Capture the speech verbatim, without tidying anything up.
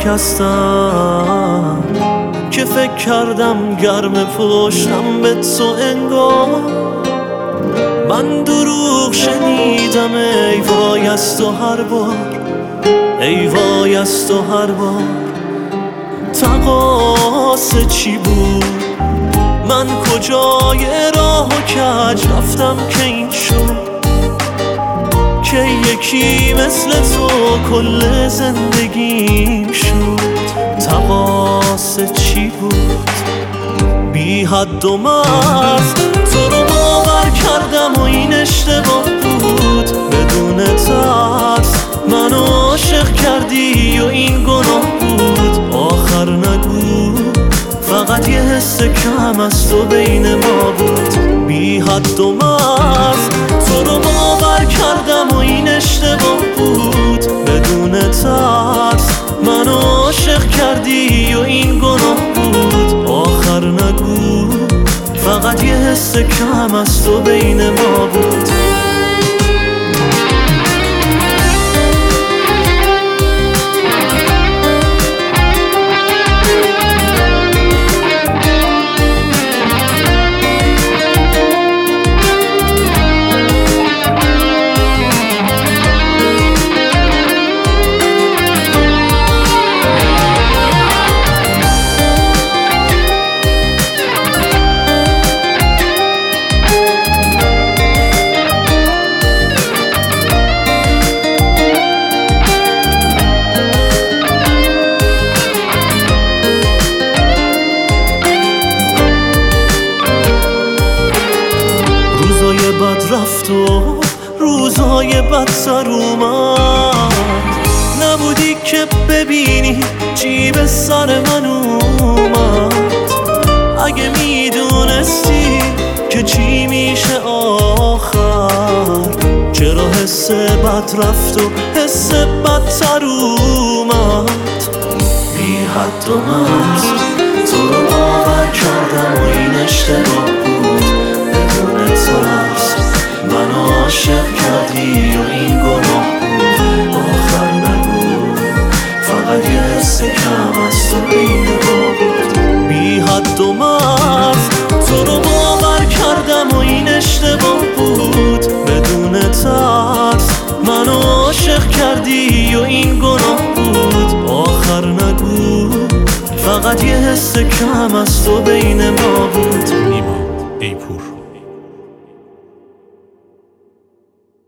شکستم که فکر کردم گرم پشتم به تو انگار. من دروغ شنیدم ای وای از تو هر بار، ای وای از تو هر بار. تقاص چی بود؟ من کجای راه و کج رفتم که این شد که یکی مثل تو کل زندگیم شد. تقاص چی بود؟ بی حد و مرز تو رو باور کردم و این اشتباه بود. بدون ترس منو عاشق کردی و این گناه بود. آخر نگو فقط یه حس کم از تو بین ما بود. بی حد و مرز تو رو باور کردم و این اشتباه بود. بدون ترس منو عاشق کردی و این گناه بود. آخر نگو فقط یه حس کم از تو بین ما بود. بد رفت و روزهای بدتر اومد. نبودی که ببینی چی به سر من اومد. اگه میدونستی که چی میشه آخر، چرا حس بد رفت و حس بدتر اومد. بی حد و مرز تو رو باور کردم و این اشتباه بود. بدون ترس منو عاشق کردی و این گناه بود. آخر نگو فقط یه حس کم از تو بین ما بود. بی حد و مرز تو رو باور کردم و این اشتباه بود. بدون ترس منو عاشق کردی و این گناه بود. آخر نگو فقط یه حس کم از تو بین ما بود.